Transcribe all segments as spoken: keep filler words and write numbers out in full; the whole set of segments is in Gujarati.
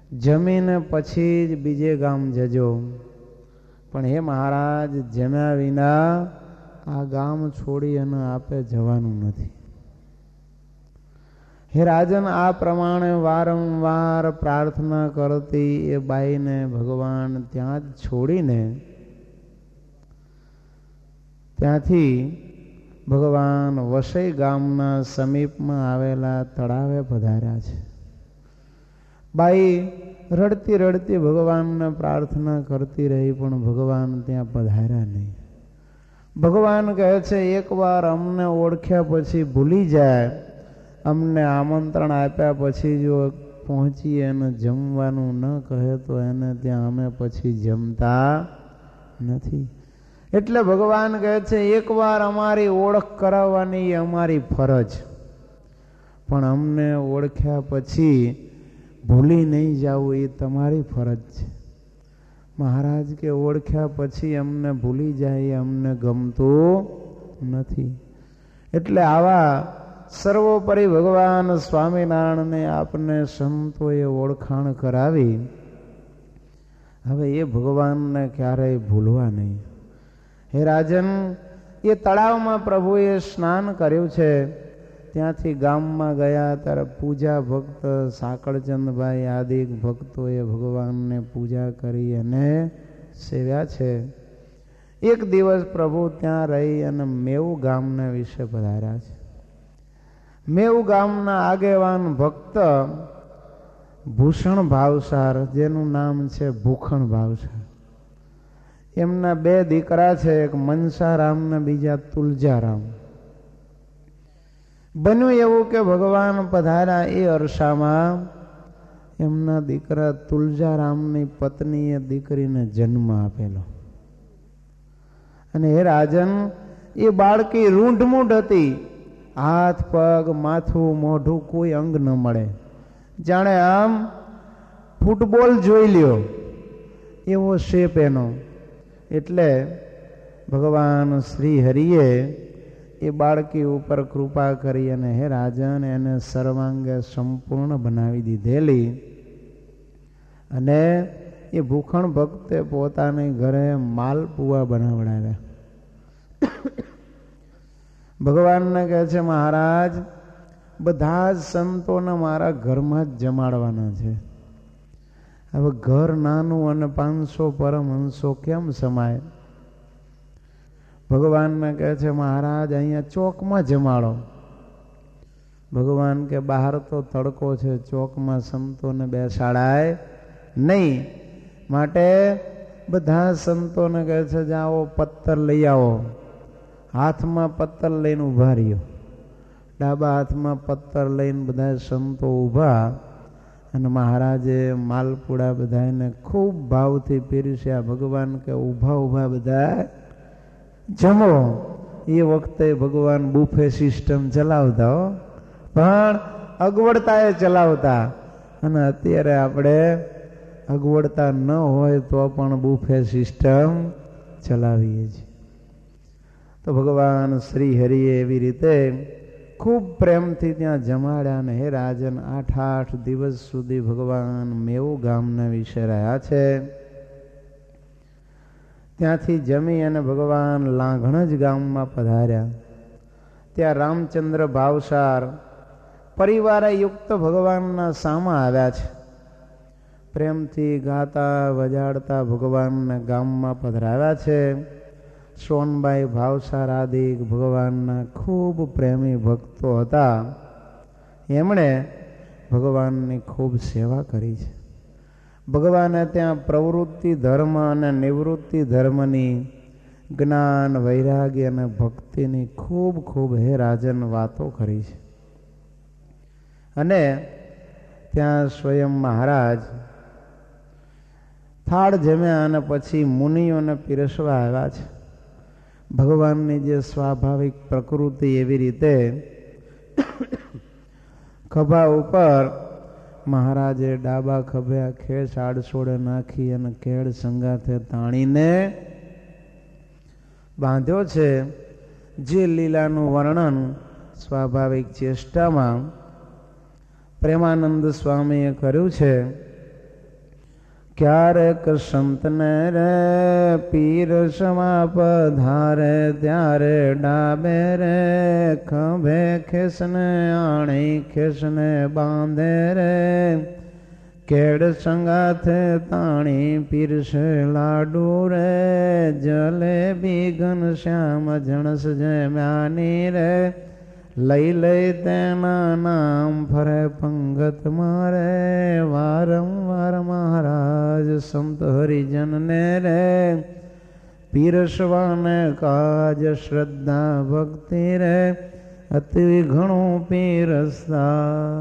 જમીને પછી જ બીજે ગામ જજો, પણ હે મહારાજ જમ્યા વિના આ ગામ છોડી અને આપે જવાનું નથી. હે રાજન, આ પ્રમાણે વારંવાર પ્રાર્થના કરતી એ બાઈને ભગવાન ત્યાં જ છોડીને ત્યાંથી ભગવાન વસઈ ગામના સમીપમાં આવેલા તળાવે પધાર્યા છે. બાઈ રડતી રડતી ભગવાનને પ્રાર્થના કરતી રહી, પણ ભગવાન ત્યાં પધાર્યા નહીં. ભગવાન કહે છે, એકવાર અમને ઓળખ્યા પછી ભૂલી જાય, અમને આમંત્રણ આપ્યા પછી જો પહોંચીએ અને જમવાનું ન કહે તો એને ત્યાં અમે પછી જમતા નથી. એટલે ભગવાન કહે છે, એકવાર અમારી ઓળખ કરાવવાની એ અમારી ફરજ, પણ અમને ઓળખ્યા પછી ભૂલી નહીં જવું એ તમારી ફરજ છે. મહારાજ કે ઓળખ્યા પછી અમને ભૂલી જાય એ અમને ગમતું નથી. એટલે આવા સર્વોપરી ભગવાન સ્વામિનારાયણને આપને સંતોએ ઓળખાણ કરાવી, હવે એ ભગવાનને ક્યારેય ભૂલવા નહીં. હે રાજન, એ તળાવમાં પ્રભુએ સ્નાન કર્યું છે. ત્યાંથી ગામમાં ગયા ત્યારે પૂજા ભક્ત સાકળચંદભાઈ આદિ ભક્તોએ ભગવાનને પૂજા કરી અને સેવ્યા છે. એક દિવસ પ્રભુ ત્યાં રહી અને મેવું ગામને વિશે પધાર્યા છે. મેવું ગામના આગેવાન ભક્ત ભૂષણ ભાવસાર, જેનું નામ છે ભૂખણ ભાવસાર, એમના બે દીકરા છે, એક મનસારામ ને બીજા તુલજારામ. બન્યું એવું કે ભગવાન પધાર્યા એ અરસામાં એમના દીકરા તુલજારામની પત્નીએ દીકરીને જન્મ આપેલો. અને હે રાજન, એ બાળકી રૂંઢમૂંઢ હતી. હાથ પગ માથું મોઢું કોઈ અંગ ન મળે, જાણે આમ ફૂટબોલ જોઈ લ્યો એવો શેપ એનો. એટલે ભગવાન શ્રી હરિએ એ બાળકી ઉપર કૃપા કરી અને હે રાજન એને સર્વાંગે સંપૂર્ણ બનાવી દીધેલી. અને એ ભૂખણ ભક્તે પોતાની ઘરે માલપુઆ બનાવડાવ્યા. ભગવાનને કહે છે, મહારાજ બધા જ સંતોને મારા ઘરમાં જ જમાડવાના છે. હવે ઘર નાનું અને પાંચસો પરમહંસો કેમ સમાય? ભગવાનને કહે છે, મહારાજ અહીંયા ચોકમાં જમાડો. ભગવાન કે બહાર તો તડકો છે, ચોકમાં સંતોને બેસાડાય નહીં. માટે બધા સંતોને કહે છે, જાઓ પત્તર લઈ આવો. હાથમાં પત્તર લઈને ઊભા રહ્યો. ડાબા હાથમાં પત્તર લઈને બધા સંતો ઊભા અને મહારાજે માલપુડા બધાને ખૂબ ભાવથી પીરસ્યા. ભગવાન કે ઊભા ઊભા બધા જમો. એ વખતે ભગવાન બુફે સિસ્ટમ ચલાવતા હો, પણ અગવડતા એ ચલાવતા. અને અત્યારે આપણે અગવડતા ન હોય તો પણ બુફે સિસ્ટમ ચલાવીએ છીએ. તો ભગવાન શ્રી હરિએ એવી રીતે ખૂબ પ્રેમથી ત્યાં જમાડ્યા. ને હે રાજન, આઠ આઠ દિવસ સુધી ભગવાન મેવું ગામના વિશે રહ્યા છે. ત્યાંથી જમી અને ભગવાન લાંઘણજ ગામમાં પધાર્યા. ત્યાં રામચંદ્ર ભાવસાર પરિવારે યુક્ત ભગવાનના સામા આવ્યા છે. પ્રેમથી ગાતા વજાડતા ભગવાનના ગામમાં પધરાવ્યા છે. સોનબાઈ ભાવસાર આદિ ભગવાનના ખૂબ પ્રેમી ભક્તો હતા. એમણે ભગવાનની ખૂબ સેવા કરી છે. ભગવાને ત્યાં પ્રવૃત્તિ ધર્મ અને નિવૃત્તિ ધર્મની, જ્ઞાન વૈરાગ્ય અને ભક્તિની ખૂબ ખૂબ હે રાજન વાતો કરી છે. અને ત્યાં સ્વયં મહારાજ થાળ જમ્યા અને પછી મુનિઓને પીરસવા આવ્યા છે. ભગવાનની જે સ્વાભાવિક પ્રકૃતિ એવી રીતે ખભા ઉપર મહારાજે ડાબા ખભે ખેસ આડસોડે નાખી અને કેળ સંગાથે તાણીને બાંધ્યો છે. જે લીલાનું વર્ણન સ્વાભાવિક ચેષ્ટામાં પ્રેમાનંદ સ્વામીએ કર્યું છે ક્યારેક સંતને રે પીરસવા પધારે ત્યારે ડાબે રે ખભે ખેસને આણી ખેસને બાંધે રે કેડ સંગાથે તાણી પીરસે લાડુ રે જલેબી ઘનશ્યામ જણસ જમ્યાની રે લઈ લઈ તેના નામ ફરે પંગત મારે વારંવાર મહારાજ સંત હરિજનને રે પીરસવાને કાજ શ્રદ્ધા ભક્તિ રે અતિ ઘણું પીરસતા.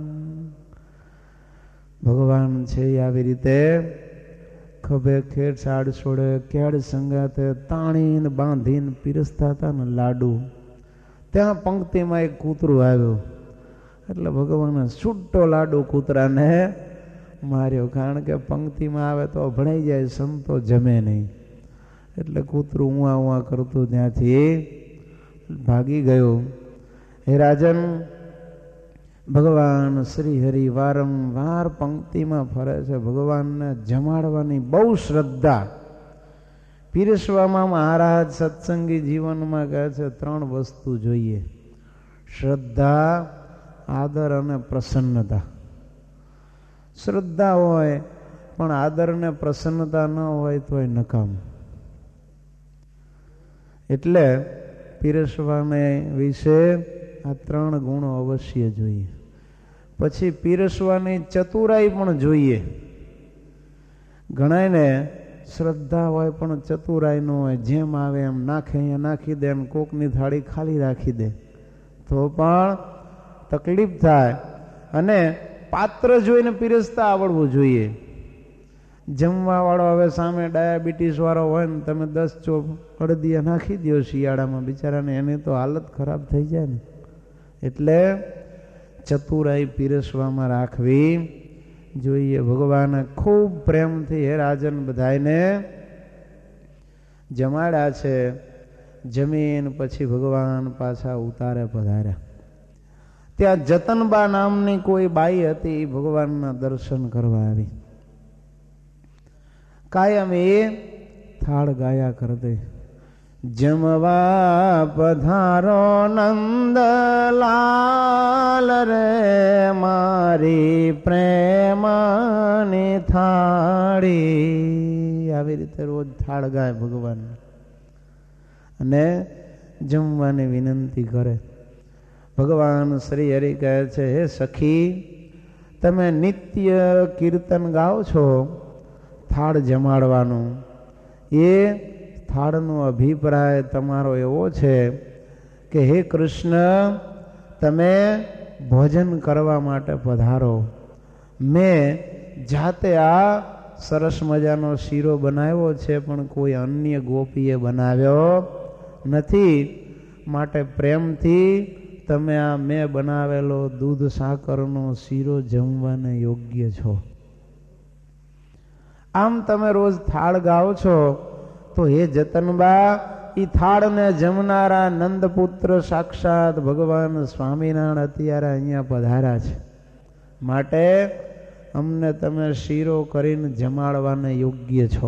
ભગવાન છે આવી રીતે ખભે ખેડ સાડ છોડે કેડ સંગાતે તાણીને બાંધીને પીરસતા હતા ને લાડુ. ત્યાં પંક્તિમાં એક કૂતરું આવ્યું એટલે ભગવાને છૂટો લાડુ કૂતરાને માર્યો, કારણ કે પંક્તિમાં આવે તો ભણાઈ જાય, સંતો જમે નહીં. એટલે કૂતરું ઉવા ઉવા કરતું ત્યાંથી ભાગી ગયું. હે રાજન, ભગવાન શ્રી હરિ વારંવાર પંક્તિમાં ફરે છે. ભગવાનને જમાડવાની બહુ શ્રદ્ધા. પીરસવામાં મહારાજ સત્સંગી જીવનમાં કહે છે ત્રણ વસ્તુ જોઈએ: શ્રદ્ધા, આદર અને પ્રસન્નતા. શ્રદ્ધા હોય પણ આદર ને પ્રસન્નતા ન હોય તોય નકામ. એટલે પીરસવાને વિશે આ ત્રણ ગુણો અવશ્ય જોઈએ. પછી પીરસવાની ચતુરાઈ પણ જોઈએ. ઘણાને શ્રદ્ધા હોય પણ ચતુરાઈ ન હોય, જેમ આવે એમ નાખે અહીંયા નાખી દે, એમ કોકની થાળી ખાલી રાખી દે તો પણ તકલીફ થાય. અને પાત્ર જોઈને પીરસતા આવડવું જોઈએ. જમવા વાળો હવે સામે ડાયાબિટીસ વાળો હોય ને તમે દસ ચોપ અડદિયા નાખી દો શિયાળામાં, બિચારાને એની તો હાલત ખરાબ થઈ જાય ને. એટલે ચતુરાઈ પીરસવામાં રાખવી જોઈએ. ભગવાને ખૂબ પ્રેમથી હે રાજન બધાને જમાડ્યા છે. જમીન પછી ભગવાન પાછા ઉતારે પધાર્યા. ત્યાં જતનબા નામની કોઈ બાઈ હતી, ભગવાનના દર્શન કરવા આવી. કાયમ એ થાળ ગાયા કરતી: જમવા પધારો નંદલાલ રે મારી પ્રેમની થાળી. આવી રીતે રોજ થાળ ગાય ભગવાન અને જમવાની વિનંતી કરે. ભગવાન શ્રી હરિ કહે છે, હે સખી, તમે નિત્ય કીર્તન ગાઓ છો થાળ જમાડવાનું. એ થાળનો અભિપ્રાય તમારો એવો છે કે હે કૃષ્ણ, તમે ભોજન કરવા માટે પધારો. મેં જાતે આ સરસ મજાનો શીરો બનાવ્યો છે, પણ કોઈ અન્ય ગોપીએ બનાવ્યો નથી. માટે પ્રેમથી તમે આ મેં બનાવેલો દૂધ સાકરનો શીરો જમવાને યોગ્ય છો. આમ તમે રોજ થાળ ગાઓ છો તો હે જતનબા, ઈ થાળને જમનારા નંદપુત્ર સાક્ષાત ભગવાન સ્વામિનારાયણ અત્યારે અહીંયા પધાર્યા છે. માટે અમને તમે શીરો કરીને જમાડવાને યોગ્ય છો.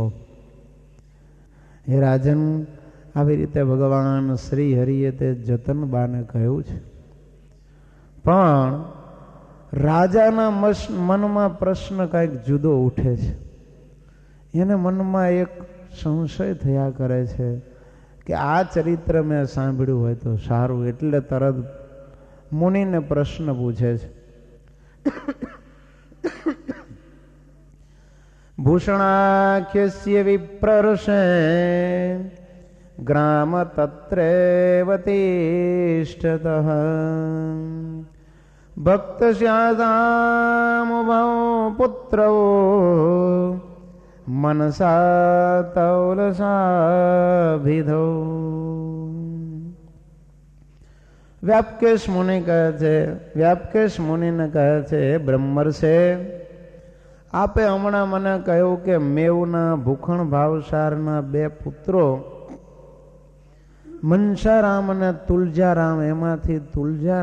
હે રાજન, આવી રીતે ભગવાન શ્રી હરિએ તે જતનબાને કહ્યું છે. પણ રાજાના મનમાં પ્રશ્ન કંઈક જુદો ઉઠે છે. એને મનમાં એક સંશય થયા કરે છે કે આ ચરિત્ર મેં સાંભળ્યું હોય તો સારું. એટલે તરત મુનિને પ્રશ્ન પૂછે છે: ભૂષણાખ્યસ્ય વિપ્રર્ષે ગ્રામ તત્રેવ તિષ્ઠતઃ ભક્ત સ્યાદામુભૌ પુત્રો મનસા તૌલસાભિધો. વ્યાપકેશ મુનિ કહે છે, વ્યાપકેશ મુનિને કહે છે, બ્રહ્મર્ષે, આપે હમણાં મને કહ્યું કે મેવના ભૂખણ ભાવસારના બે પુત્રો મનસારામ અને તુલજારામ, એમાંથી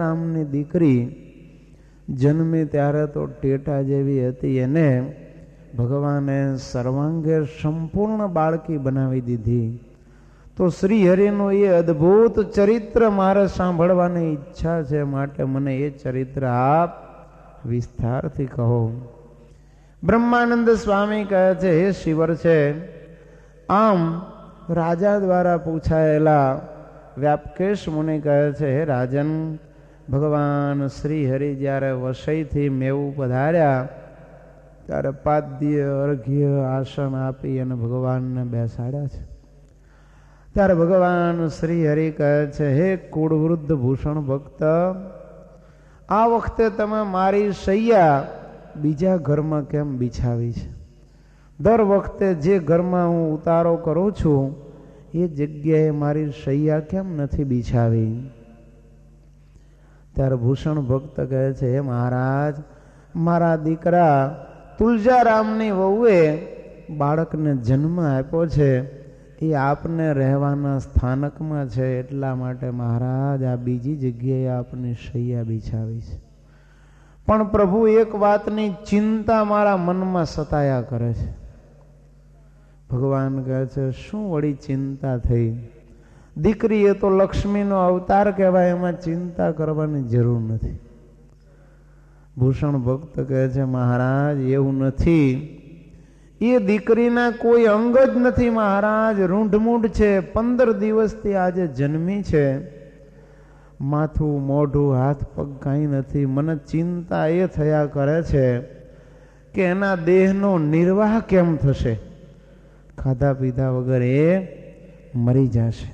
તુલજારામની દીકરી જન્મી ત્યારે તો ટેટા જેવી હતી, એને ભગવાને સર્વાંગે સંપૂર્ણ બાળકી બનાવી દીધી. તો શ્રી હરિનું એ અદ્ભુત ચરિત્ર મારે સાંભળવાની ઈચ્છા છે, માટે મને એ ચરિત્ર આપ વિસ્તારથી કહો. બ્રહ્માનંદ સ્વામી કહે છે, હે શિવર છે, આમ રાજા દ્વારા પૂછાયેલા વ્યાપકેશ મુનિ કહે છે, હે રાજન, ભગવાન શ્રી હરિ જ્યારે વસઈથી મેવું પધાર્યા ત્યારે પાદ્ય અર્ઘ્ય આસન આપી અને ભગવાનને બેસાડ્યા છે. ત્યારે ભગવાન શ્રી હરિ કહે છે, હે કુળવૃદ્ધ ભૂષણ ભક્ત, આ વખતે તમે મારી શૈયા બીજા ઘરમાં કેમ બિછાવી છે? દર વખતે જે ઘરમાં હું ઉતારો કરું છું એ જગ્યાએ મારી શૈયા કેમ નથી બિછાવી? ત્યારે ભૂષણ ભક્ત કહે છે, હે મહારાજ, મારા દીકરા તુલજારામની વહુએ બાળકને જન્મ આપ્યો છે, એ આપને રહેવાના સ્થાનકમાં છે, એટલા માટે મહારાજ આ બીજી જગ્યાએ આપની શૈયા બિછાવી છે. પણ પ્રભુ એક વાતની ચિંતા મારા મનમાં સતાયા કરે છે. ભગવાન કહે છે, શું વળી ચિંતા થઈ? દીકરી એ તો લક્ષ્મીનો અવતાર કહેવાય, એમાં ચિંતા કરવાની જરૂર નથી. ભૂષણ ભક્ત કહે છે, મહારાજ એવું નથી, એ દીકરીના કોઈ અંગ જ નથી મહારાજ, રૂંઢમૂંઢ છે, પંદર દિવસથી આજે જન્મી છે, માથું મોઢું હાથ પગ કાંઈ નથી. મને ચિંતા એ થયા કરે છે કે એના દેહનો નિર્વાહ કેમ થશે? ખાધા પીધા વગર એ મરી જશે,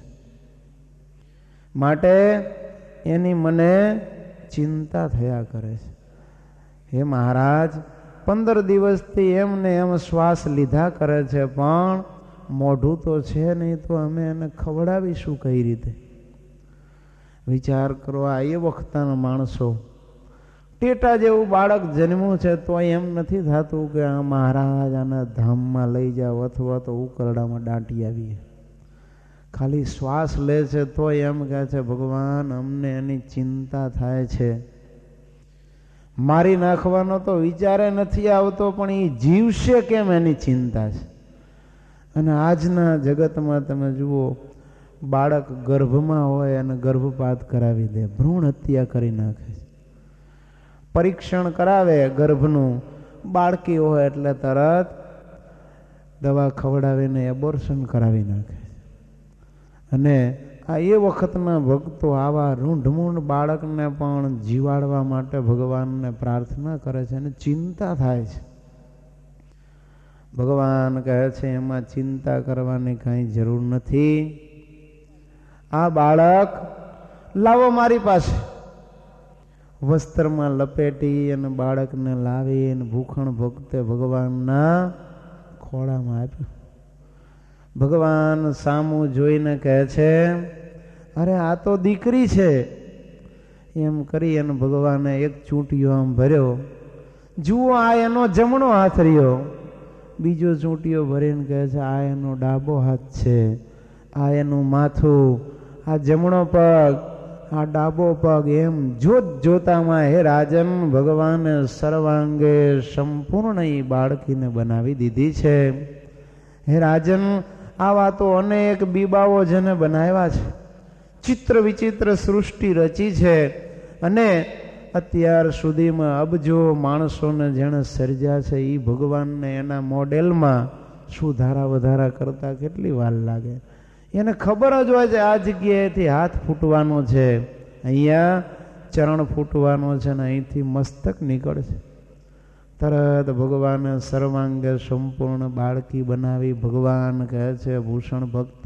માટે એની મને ચિંતા થયા કરે છે. હે મહારાજ, પંદર દિવસથી એમને એમ શ્વાસ લીધા કરે છે, પણ મોઢું તો છે નહીં, તો અમે એને ખવડાવીશું કઈ રીતે? વિચાર કરો, આ એ વખતના માણસો, ટેટા જેવું બાળક જન્મ્યું છે તો એમ નથી થતું કે આ મહારાજ આના ધામમાં લઈ જાવ અથવા તો ઉકરડામાં દાટી આવીએ. ખાલી શ્વાસ લે છે તો એમ કહે છે, ભગવાન અમને એની ચિંતા થાય છે. મારી નાખવાનો તો વિચારે નથી આવતો, પણ એ જીવશે કેમ એની ચિંતા છે. અને આજના જગતમાં તમે જુઓ, બાળક ગર્ભમાં હોય અને ગર્ભપાત કરાવી દે, ભ્રૂણ હત્યા કરી નાખે છે. પરીક્ષણ કરાવે ગર્ભનું, બાળકી હોય એટલે તરત દવા ખવડાવીને એબોર્શન કરાવી નાખે છે. અને આ એ વખતના ભક્તો આવા રૂંઢમૂંઢ બાળકને પણ જીવાડવા માટે ભગવાનને પ્રાર્થના કરે છે અને ચિંતા થાય છે. ભગવાન કહે છે, એમાં ચિંતા કરવાની કાંઈ જરૂર નથી. આ બાળક લાવો મારી પાસે. વસ્ત્રમાં લપેટી અને બાળકને લાવી અને ભૂખણ ભક્તે ભગવાનના ખોળામાં આપ્યું. ભગવાન સામું જોઈને કહે છે, અરે આ તો દીકરી છે. એમ કરી અને ભગવાને એક ચૂંટિયો આમ ભર્યો. જુઓ, આ એનો જમણો હાથ રહ્યો. બીજો ચૂંટિયો ભરીને કહે છે, આ એનો ડાબો હાથ છે, આ એનું માથું, આ જમણો પગ, આ ડાબો પગ. એમ જોત જોતામાં હે રાજન, ભગવાને સર્વાંગે સંપૂર્ણ એ બાળકીને બનાવી દીધી છે. હે રાજન, આવા તો અનેક બીબાઓ જેને બનાવ્યા છે, ચિત્ર વિચિત્ર સૃષ્ટિ રચી છે, અને અત્યાર સુધીમાં અબજો માણસોને જેણે સર્જ્યા છે એ ભગવાનને એના મોડેલમાં સુધારા વધારા કરતા કેટલી વાર લાગે. એને ખબર જ હોય છે આ જગ્યાએથી હાથ ફૂટવાનો છે, અહીંયા ચરણ ફૂટવાનો છે, ને અહીંથી મસ્તક નીકળશે. તરત ભગવાને સર્વાંગે સંપૂર્ણ બાળકી બનાવી. ભગવાન કહે છે, ભૂષણ ભક્ત,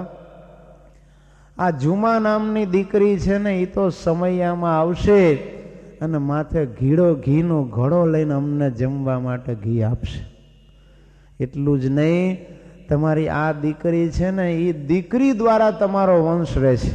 આ ઝુમા નામની દીકરી છે ને, એ તો સમયમાં આવશે અને માથે ઘીડો ઘીનો ઘડો લઈને અમને જમવા માટે ઘી આપશે. એટલું જ નહીં, તમારી આ દીકરી છે ને, એ દીકરી દ્વારા તમારો વંશ રહેશે.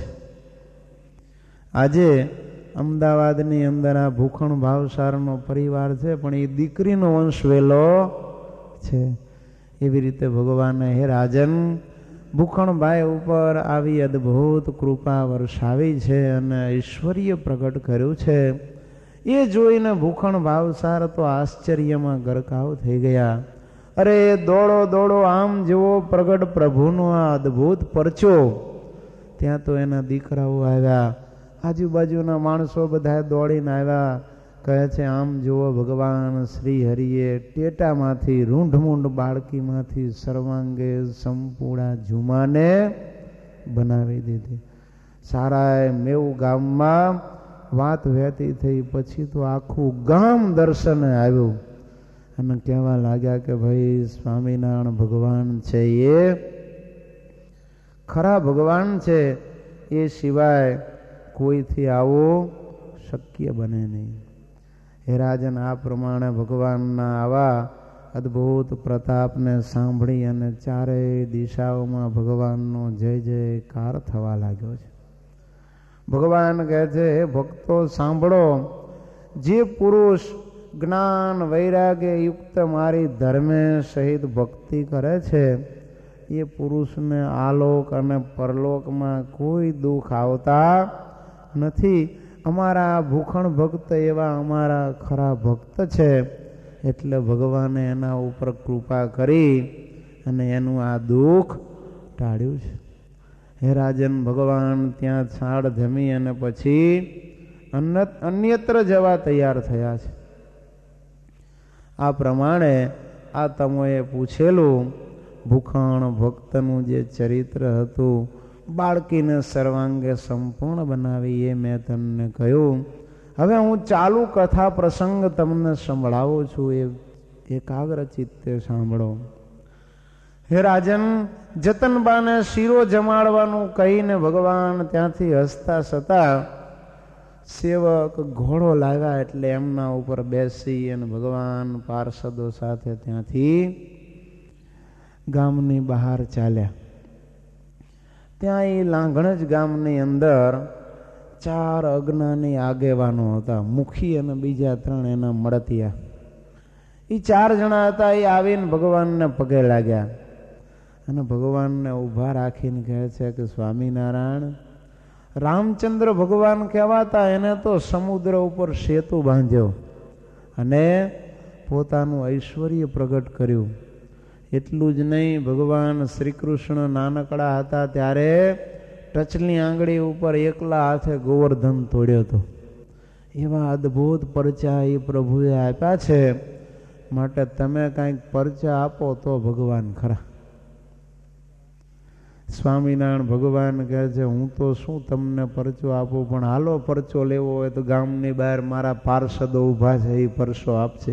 આજે અમદાવાદની અંદર આ ભૂખણ ભાવસારનો પરિવાર છે, પણ એ દીકરીનો વંશ વેલો છે. એવી રીતે ભગવાને હે રાજન ભૂખણભાઈ ઉપર આવી અદ્ભુત કૃપા વર્ષાવી છે અને ઐશ્વર્ય પ્રગટ કર્યું છે. એ જોઈને ભૂખણ ભાવસાર તો આશ્ચર્યમાં ગરકાવ થઈ ગયા. અરે દોડો દોડો, આમ જુઓ પ્રગટ પ્રભુનો આ અદ્ભુત પરચો. ત્યાં તો એના દીકરાઓ આવ્યા, આજુબાજુના માણસો બધા દોડીને આવ્યા. કહે છે આમ જુઓ ભગવાન શ્રી હરિએ ટેટામાંથી રૂંઢમૂંઢ બાળકીમાંથી સર્વાંગે સંપૂર્ણા ઝુમાને બનાવી દીધી. સારા મેવું ગામમાં વાત વહેતી થઈ. પછી તો આખું ગામ દર્શને આવ્યું અને કહેવા લાગ્યા કે ભાઈ સ્વામિનારાયણ ભગવાન છે એ ખરા ભગવાન છે, એ સિવાય કોઈથી આવું શક્ય બને નહીં. હે રાજન, આ પ્રમાણે ભગવાનના આવા અદ્ભુત પ્રતાપને સાંભળી અને ચારેય દિશાઓમાં ભગવાનનો જય જયકાર થવા લાગ્યો છે. ભગવાન કહે છે, હે ભક્તો સાંભળો, જે પુરુષ જ્ઞાન વૈરાગ્ય યુક્ત મારી ધર્મે સહિત ભક્તિ કરે છે એ પુરુષને આલોક અને પરલોકમાં કોઈ દુઃખ આવતા નથી. અમારા ભૂખણ ભક્ત એવા અમારા ખરા ભક્ત છે, એટલે ભગવાને એના ઉપર કૃપા કરી અને એનું આ દુઃખ ટાળ્યું છે. હે રાજન, ભગવાન ત્યાં છાડ જમી અને પછી અન્યત્ર જવા તૈયાર થયા છે. આ પ્રમાણે આ તમોએ પૂછેલું ભૂખણ ભક્તનું જે ચરિત્ર હતું, બાળકીને સર્વાંગે સંપૂર્ણ બનાવી, એ મેં તમને કહ્યું. હવે હું ચાલુ કથા પ્રસંગ તમને સંભળાવું છું, એ એકાગ્ર ચિત્તે સાંભળો. હે રાજન, જતનબાને શીરો જમાડવાનું કહીને ભગવાન ત્યાંથી હસતા સતા સેવક ઘોડો લાવ્યા, એટલે એમના ઉપર બેસી અને ભગવાન પાર્ષદો સાથે ત્યાંથી ગામની બહાર ચાલ્યા. ત્યાં એ લાંઘણજ ગામની અંદર ચાર અજ્ઞાની આગેવાનો હતા, મુખી અને બીજા ત્રણ એના મળતિયા. એ ચાર જણા હતા. એ આવીને ભગવાનને પગે લાગ્યા અને ભગવાનને ઊભા રાખીને કહે છે કે સ્વામિનારાયણ, રામચંદ્ર ભગવાન કહેવાતા, એને તો સમુદ્ર ઉપર સેતુ બાંધ્યો અને પોતાનું ઐશ્વર્ય પ્રગટ કર્યું. એટલું જ નહીં, ભગવાન શ્રી કૃષ્ણ નાનકડા હતા ત્યારે ટચલી આંગળી ઉપર એકલા હાથે ગોવર્ધન તોડ્યો હતો. એવા અદ્ભુત પરચા એ પ્રભુએ આપ્યા છે. માટે તમે કાંઈક પરચા આપો તો ભગવાન ખરા. સ્વામિનારાયણ ભગવાન કહે છે, હું તો શું તમને પરચો આપું, પણ હાલો પરચો લેવો હોય તો ગામની બહાર મારા પાર્ષદો ઊભા છે, એ પરચો આપશે.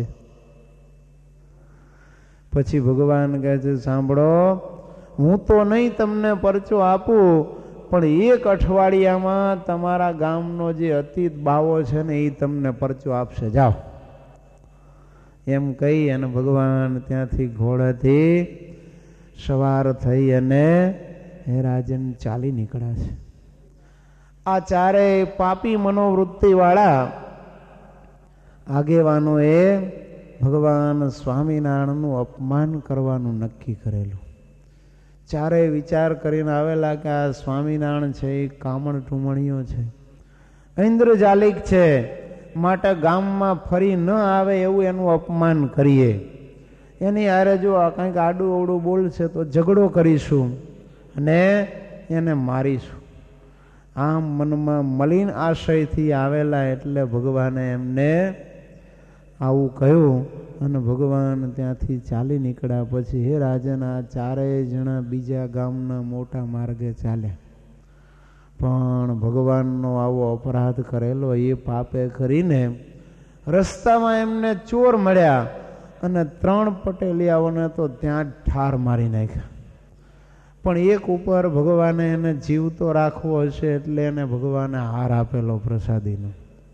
પછી ભગવાન કહે છે, સાંભળો, હું તો નહીં તમને પરચો આપું, પણ એક અઠવાડિયામાં તમારા ગામનો જે અતીત બાવો છે ને એ તમને પરચો આપશે, જાઓ. એમ કહી અને ભગવાન ત્યાંથી ઘોડેથી સવાર થઈ અને હે રાજન ચાલી નીકળ્યા છે. આ ચારેય પાપી મનોવૃત્તિ વાળા આગેવાનો એ ભગવાન સ્વામિનારાયણનું અપમાન કરવાનું નક્કી કરેલું. ચારેય વિચાર કરીને આવેલા કે આ સ્વામિનારાયણ છે એ કામણ ટુમણીઓ છે, ઇન્દ્રજાલિક છે, માટે ગામમાં ફરી ન આવે એવું એનું અપમાન કરીએ. એની હારે જો કંઈક આડું અવડું બોલશે તો ઝઘડો કરીશું અને એને મારીશું. આમ મનમાં મલિન આશયથી આવેલા એટલે ભગવાને એમને આવું કહ્યું અને ભગવાન ત્યાંથી ચાલી નીકળ્યા. પછી હે રાજન, આ ચારેય જણા બીજા ગામના મોટા માર્ગે ચાલ્યા, પણ ભગવાનનો આવો અપરાધ કરેલો એ પાપે કરીને રસ્તામાં એમને ચોર મળ્યા અને ત્રણ પટેલિયાઓને તો ત્યાં જ ઠાર મારી નાખ્યા. પણ એક ઉપર ભગવાને એને જીવતો રાખવો હશે એટલે એને ભગવાને હાર આપેલો પ્રસાદીનો.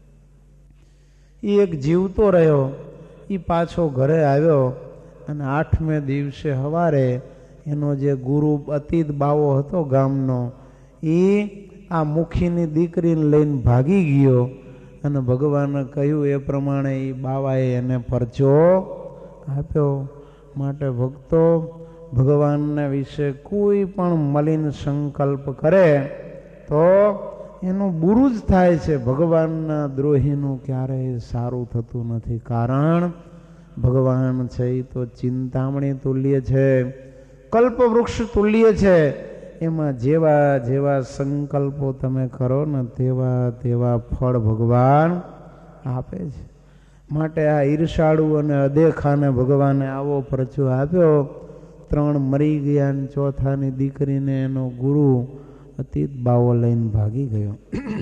એ એક જીવતો રહ્યો. એ પાછો ઘરે આવ્યો અને આઠમે દિવસે સવારે એનો જે ગુરુ અતીત બાવો હતો ગામનો, એ આ મુખીની દીકરીને લઈને ભાગી ગયો અને ભગવાને કહ્યું એ પ્રમાણે એ બાવાએ એને પરચો આપ્યો. માટે ભક્તો, ભગવાનના વિશે કોઈ પણ મલિન સંકલ્પ કરે તો એનું બુરું જ થાય છે. ભગવાનના દ્રોહીનું ક્યારેય સારું થતું નથી. કારણ ભગવાન છે એ તો ચિંતામણી તુલ્ય છે, કલ્પ વૃક્ષ તુલ્ય છે. એમાં જેવા જેવા સંકલ્પો તમે કરો ને તેવા તેવા ફળ ભગવાન આપે છે. માટે આ ઈર્ષાળુ અને અદેખાને ભગવાને આવો પરચો આપ્યો. ત્રણ મરી ગયા ને ચોથાની દીકરીને એનો ગુરુ અતીત બાવો લઈને ભાગી ગયો.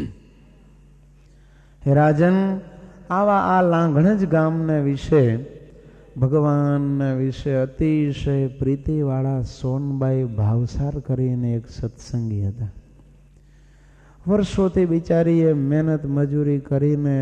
હે રાજન, આવા આ લાંઘણજ ગામને વિશે ભગવાનના વિશે અતિશય પ્રીતિવાળા સોનબાઈ ભાવસાર કરીને એક સત્સંગી હતા. વર્ષોથી બિચારીએ મહેનત મજૂરી કરીને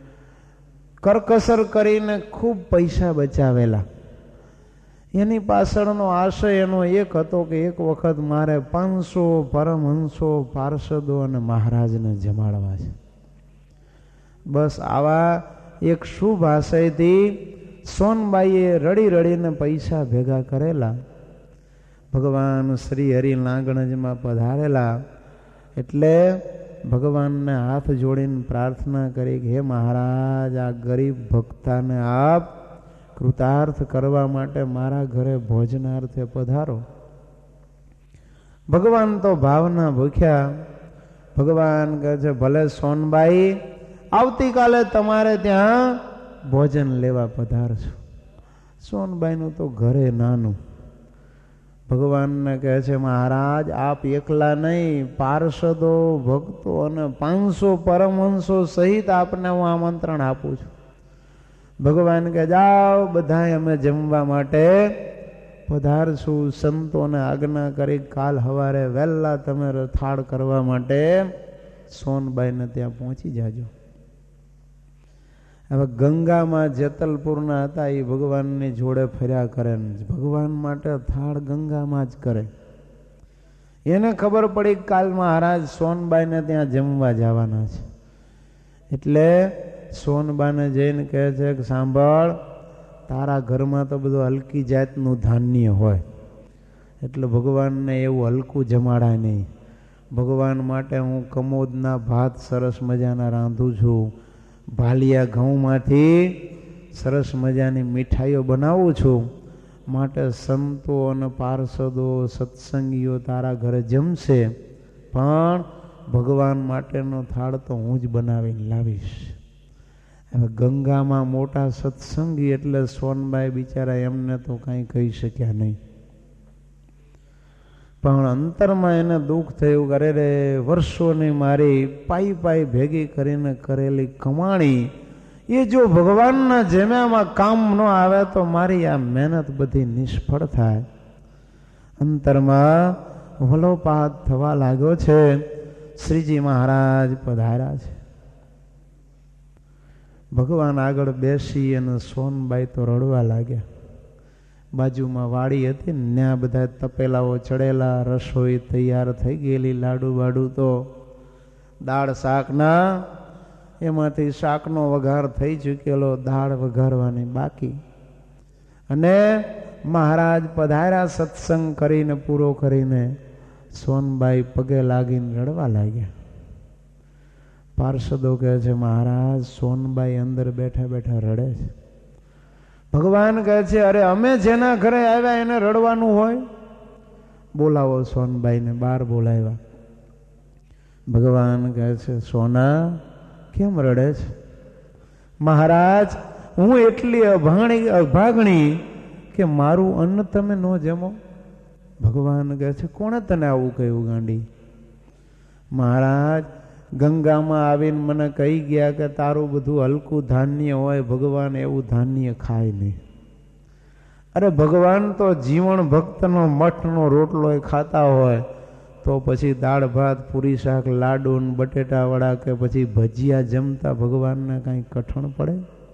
કરકસર કરીને ખૂબ પૈસા બચાવેલા. એની પાછળનો આશય એનો એક હતો કે એક વખત મારે પાંચસો પરમહંસો પાર્ષદો અને મહારાજને જમાડવા છે. બસ આવા એક શુભ આશયથી સોનબાઈએ રડી રડીને પૈસા ભેગા કરેલા. ભગવાન શ્રી હરિ લાંગણજમાં પધારેલા એટલે ભગવાનને હાથ જોડીને પ્રાર્થના કરી કે હે મહારાજ, આ ગરીબ ભક્તાને આપ કૃતાર્થ કરવા માટે મારા ઘરે ભોજનાર્થે પધારો. ભગવાન તો ભાવના ભૂખ્યા. ભગવાન કહે છે ભલે સોનબાઈ, આવતીકાલે તમારે ત્યાં ભોજન લેવા પધારશું. સોનબાઈનું તો ઘરે નાનું. ભગવાનને કહે છે મહારાજ, આપ એકલા નહીં, પાર્ષદો, ભક્તો અને પાંચસો પરમહંસો સહિત આપને હું આમંત્રણ આપું છું. ભગવાન કહે જાઓ, બધા અમે જમવા માટે પધારશું. સંતોને આજ્ઞા કરી કાલ સવારે વહેલા તમે રથાળ કરવા માટે સોનબાઈને ત્યાં પહોંચી જાજો. હવે ગંગામાં જેતલપુરના હતા એ ભગવાનની જોડે ફર્યા કરે, ભગવાન માટે થાળ ગંગામાં જ કરે. એને ખબર પડી કાલ મહારાજ સોનબાઈને ત્યાં જમવા જવાના છે. એટલે સોનબાને જઈને કહે છે કે સાંભળ, તારા ઘરમાં તો બધું હલકી જાતનું ધાન્ય હોય, એટલે ભગવાનને એવું હલકું જમાડાય નહીં. ભગવાન માટે હું કમોદના ભાત સરસ મજાના રાંધું છું, ભાલિયા ઘઉંમાંથી સરસ મજાની મીઠાઈઓ બનાવું છું. માટે સંતો અને પાર્ષદો સત્સંગીઓ તારા ઘરે જમશે, પણ ભગવાન માટેનો થાળ તો હું જ બનાવીને લાવીશ. હવે ગંગામાં મોટા સત્સંગી એટલે સોનબાઈ બિચારા એમને તો કાંઈ કહી શક્યા નહીં. પણ અંતરમાં એને દુઃખ થયું, કરે રે વર્ષોની મારી પાઈ પાઈ ભેગી કરીને કરેલી કમાણી એ જો ભગવાનના જેમામાં કામ ન આવે તો મારી આ મહેનત બધી નિષ્ફળ થાય. અંતરમાં વલોપાત થવા લાગ્યો છે. શ્રીજી મહારાજ પધાર્યા છે. ભગવાન આગળ બેસી અને સોનબાઈ તો રડવા લાગ્યા. બાજુમાં વાડી હતી ને ત્યાં બધા તપેલાઓ ચડેલા, રસોઈ તૈયાર થઈ ગયેલી, લાડુ બાડુ તો દાળ શાકના એમાંથી શાકનો વઘાર થઈ ચૂકેલો, દાળ વઘારવાની બાકી. અને મહારાજ પધાર્યા સત્સંગ કરીને પૂરો કરીને. સોનબાઈ પગે લાગીને રડવા લાગ્યા. પાર્ષદો કહે છે મહારાજ, સોનબાઈ અંદર બેઠા બેઠા રડે છે. ભગવાન કહે છે અરે અમે જેના ઘરે આવ્યા એને રડવાનું હોય? બોલાવો સોનબાઈને. બહાર બોલાવ્યા. ભગવાન કહે છે સોના, કેમ રડે છે? મહારાજ, હું એટલી અભાણી અભાગણી કે મારું અન્ન તમે ન જમો. ભગવાન કહે છે કોણે તને આવું કહ્યું ગાંડી? મહારાજ, ગંગામાં આવીને મને કહી ગયા કે તારું બધું હલકું ધાન્ય હોય, ભગવાન એવું ધાન્ય ખાય નહીં. અરે ભગવાન તો જીવન ભક્તનો મઠનો રોટલો ખાતા હોય તો પછી દાળ ભાત, પૂરી શાક, લાડુ ને બટેટા વડા કે પછી ભજીયા જમતા ભગવાનને કાંઈ કઠણ પડે?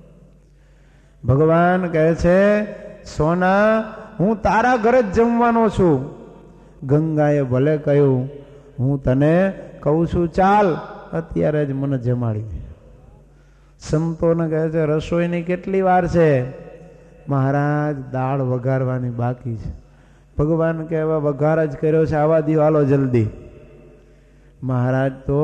ભગવાન કહે છે સોના, હું તારા ઘરે જ જમવાનો છું. ગંગાએ ભલે કહ્યું, હું તને કહું છું ચાલ અત્યારે જ મને જમાડી દે. સંતોને કહે છે રસોઈની કેટલી વાર છે? મહારાજ, દાળ વઘારવાની બાકી છે. ભગવાન કહેવા વઘાર જ કર્યો છે, આવા દી હાલો જલ્દી. મહારાજ તો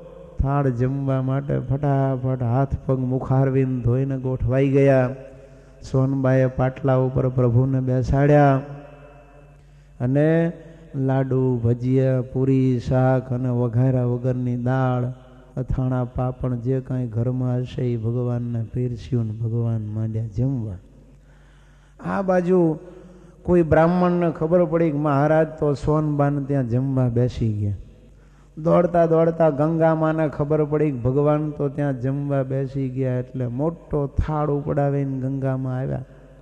થાળ જમવા માટે ફટાફટ હાથ પગ મુખારવીને ધોઈને ગોઠવાઈ ગયા. સોનબાઈએ પાટલા ઉપર પ્રભુને બેસાડ્યા અને લાડુ, ભજીયા, પૂરી, શાક અને વઘાર્યા વગરની દાળ, અથાણા, પાપડ જે કાંઈ ઘરમાં હશે એ ભગવાનને પીરસ્યું ને ભગવાન માંડ્યા જમવા. આ બાજુ કોઈ બ્રાહ્મણને ખબર પડી કે મહારાજ તો સોનબાને ત્યાં જમવા બેસી ગયા. દોડતા દોડતા ગંગામાને ખબર પડી કે ભગવાન તો ત્યાં જમવા બેસી ગયા, એટલે મોટો થાળ ઉપડાવીને ગંગામાં આવ્યા.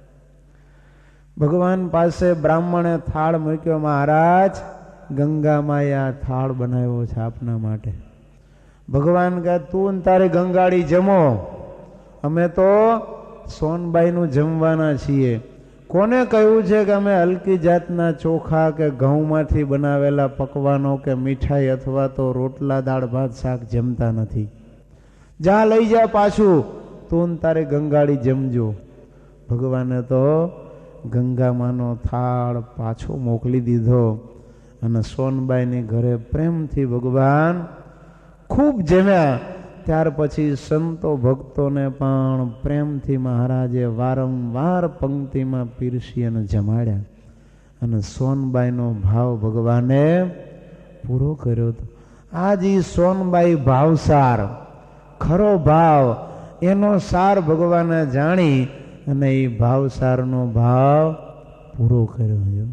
ભગવાન પાસે બ્રાહ્મણે થાળ મૂક્યો. મહારાજ, ગંગામાએ આ થાળ બનાવ્યો છે આપના માટે. ભગવાન કહે, તું તારે ગંગાડી જમો, અમે તો સોનબાઈનું જમવાના છીએ. કોને કહ્યું છે કે અમે હલકી જાતના ચોખા કે ઘઉંમાંથી બનાવેલા પકવાનો કે મીઠાઈ અથવા તો રોટલા, દાળ, ભાત, શાક જમતા નથી? જા લઈ જા પાછું, તું તારે ગંગાડી જમજો. ભગવાને તો ગંગામાનો થાળ પાછો મોકલી દીધો અને સોનબાઈની ઘરે પ્રેમથી ભગવાન ખૂબ જમ્યા. ત્યાર પછી સંતો ભક્તોને પણ પ્રેમથી મહારાજે વારંવાર પંક્તિમાં પીરસી અને જમાડ્યા અને સોનબાઈનો ભાવ ભગવાને પૂરો કર્યો હતો. આજ ઈ સોનબાઈ ભાવસાર, ખરો ભાવ, એનો સાર ભગવાને જાણી અને એ ભાવસારનો ભાવ પૂરો કર્યો છે.